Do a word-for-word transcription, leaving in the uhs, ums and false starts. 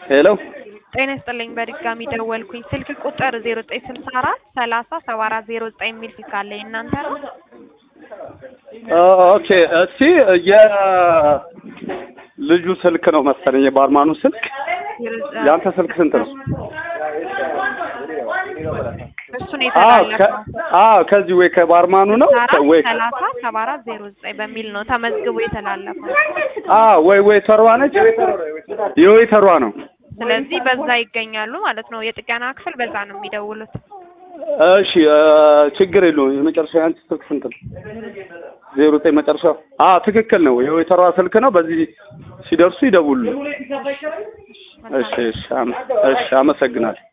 ሄሎ ጤና ይስጥልኝ በድጋሚ ደወልኩኝ ስልክ ቁጥር ዜሮ ዘጠኝ ስልሳ አራት ሰላሳ ሰባ አራት ዜሮ ዘጠኝ የሚል ስልክ አለ እናንተ ነው? ኦኬ እሺ የልጁ ስልክ ነው መሰለኝ የባርማኑ ስልክ ያንተ ስልክ ስንት ነው? እሱ ነው የተላለፈው። አዎ ከዚህ ወይ ከባርማኑ ነው ወይ ሰላሳ ሰባ አራት ዜሮ ዘጠኝ በሚል ነው ተመዝግቦ የተላለፈው። አዎ ወይ ወይ ተሯ ነች የወይ ተሯ ነው። ስለዚህ በዛ ይገኛሉ ማለት ነው። የጥገና ክፍል በዛ ነው የሚደውሉት። እሺ ችግር የለውም። የመጨረሻው ያንቺ ስልክ ስንት ነው? ዜሮ ዘጠኝ መጨረሻው። አዎ ትክክል ነው። የወይ ተሯ ስልክ ነው። በዚህ ሲደርሱ ይደውሉ። እሺ እሺ እሺ አመሰግናለሁ።